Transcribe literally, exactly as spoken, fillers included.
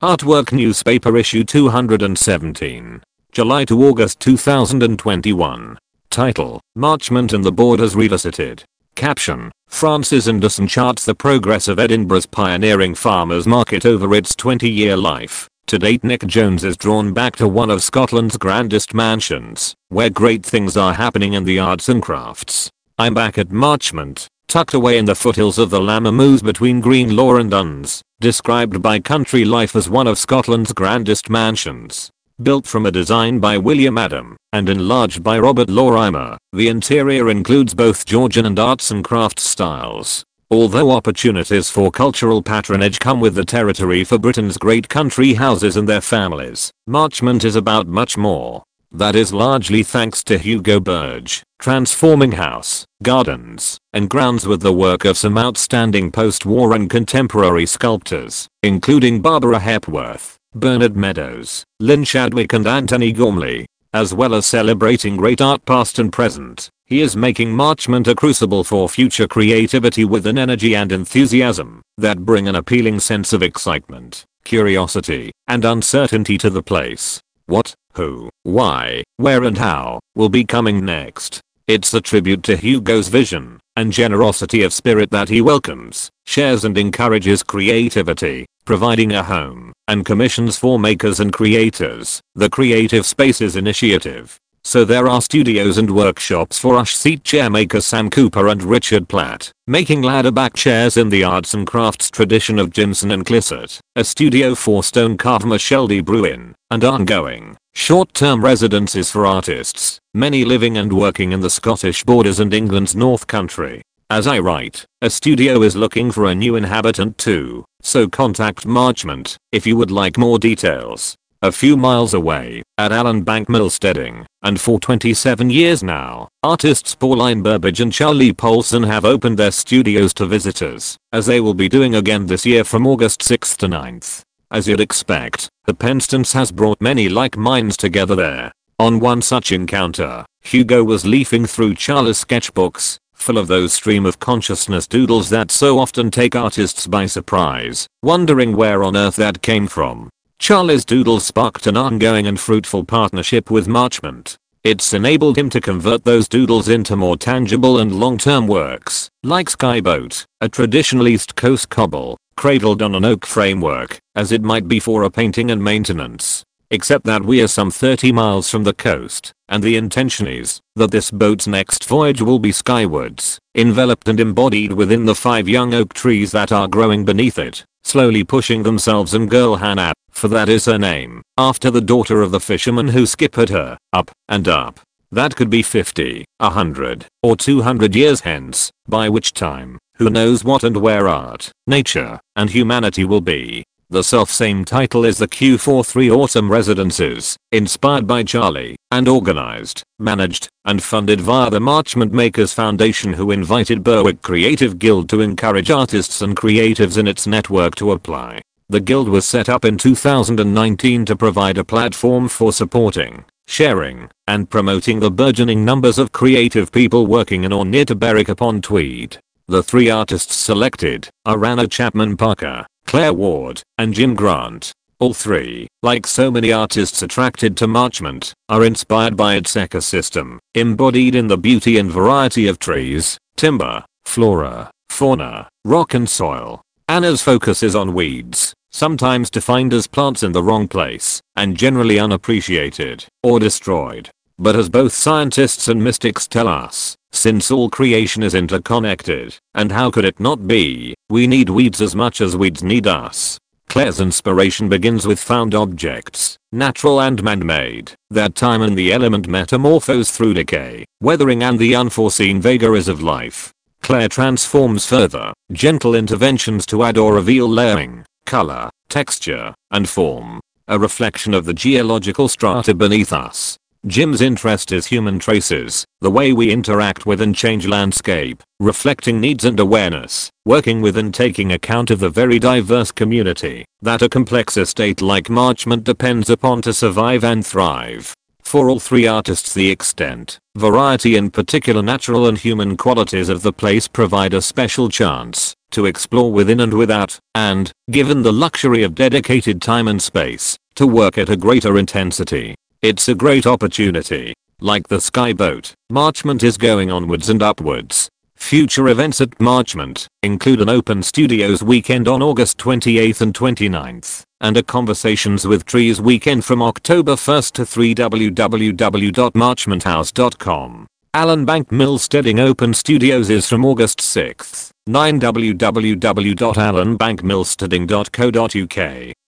Artwork Newspaper Issue two hundred seventeen. July to August two thousand twenty-one. Title: Marchment and the Borders Revisited. Caption: Francis Anderson charts the progress of Edinburgh's pioneering farmers market over its twenty year life. To date, Nick Jones is drawn back to one of Scotland's grandest mansions, where great things are happening in the arts and crafts. I'm back at Marchment, tucked away in the foothills of the Lammermoos between Greenlaw and Duns, described by Country Life as one of Scotland's grandest mansions. Built from a design by William Adam and enlarged by Robert Lorimer, the interior includes both Georgian and arts and crafts styles. Although opportunities for cultural patronage come with the territory for Britain's great country houses and their families, Marchment is about much more. That is largely thanks to Hugo Burge, transforming house, gardens, and grounds with the work of some outstanding post-war and contemporary sculptors, including Barbara Hepworth, Bernard Meadows, Lynn Chadwick and Anthony Gormley. As well as celebrating great art past and present, he is making Marchment a crucible for future creativity with an energy and enthusiasm that bring an appealing sense of excitement, curiosity, and uncertainty to the place. What, who, why, where and how will be coming next. It's a tribute to Hugo's vision and generosity of spirit that he welcomes, shares and encourages creativity, providing a home and commissions for makers and creators. The Creative Spaces Initiative. So there are studios and workshops for Ush seat chair maker Sam Cooper and Richard Platt, making ladder back chairs in the arts and crafts tradition of Jimson and Clisset, a studio for stone carver Michelle de Bruin, and ongoing, short-term residences for artists, many living and working in the Scottish borders and England's North Country. As I write, a studio is looking for a new inhabitant too, so contact Marchment if you would like more details. A few miles away, at Allenbank Millsteading, and for twenty-seven years now, artists Pauline Burbage and Charlie Paulson have opened their studios to visitors, as they will be doing again this year from August sixth to ninth. As you'd expect, the Penstons has brought many like minds together there. On one such encounter, Hugo was leafing through Charlie's sketchbooks, full of those stream of consciousness doodles that so often take artists by surprise, wondering where on earth that came from. Charlie's doodles sparked an ongoing and fruitful partnership with Marchment. It's enabled him to convert those doodles into more tangible and long-term works, like Skyboat, a traditional East Coast cobble, cradled on an oak framework, as it might be for a painting and maintenance. Except that we are some thirty miles from the coast, and the intention is that this boat's next voyage will be skywards, enveloped and embodied within the five young oak trees that are growing beneath it, slowly pushing themselves and girl Hannah, for that is her name, after the daughter of the fisherman who skippered her, up and up. That could be fifty, a hundred, or two hundred years hence, by which time, who knows what and where art, nature, and humanity will be. The self-same title is the Q forty-three Autumn Residences, inspired by Charlie, and organized, managed, and funded via the Marchment Makers Foundation, who invited Berwick Creative Guild to encourage artists and creatives in its network to apply. The guild was set up in two thousand nineteen to provide a platform for supporting, sharing, and promoting the burgeoning numbers of creative people working in or near to Berwick upon Tweed. The three artists selected are Anna Chapman Parker, Claire Ward, and Jim Grant. All three, like so many artists attracted to Marchment, are inspired by its ecosystem, embodied in the beauty and variety of trees, timber, flora, fauna, rock and soil. Anna's focus is on weeds, sometimes defined as plants in the wrong place, and generally unappreciated, or destroyed. But as both scientists and mystics tell us, since all creation is interconnected, and how could it not be, we need weeds as much as weeds need us. Claire's inspiration begins with found objects, natural and man-made, that time and the element metamorphose through decay, weathering and the unforeseen vagaries of life. Claire transforms further, gentle interventions to add or reveal layering, color, texture, and form, a reflection of the geological strata beneath us. Jim's interest is human traces, the way we interact with and change landscape, reflecting needs and awareness, working with and taking account of the very diverse community that a complex estate like Marchment depends upon to survive and thrive. For all three artists, the extent, variety and particular natural and human qualities of the place provide a special chance to explore within and without, and, given the luxury of dedicated time and space, to work at a greater intensity. It's a great opportunity. Like the Skyboat, Marchment is going onwards and upwards. Future events at Marchment include an Open Studios weekend on August twenty-eighth and twenty-ninth, and a Conversations with Trees weekend from October first to third. w w w dot marchment house dot com. Allen Bank Milsteading Open Studios is from August sixth. nine w w w dot allen bank milsteading dot co dot u k.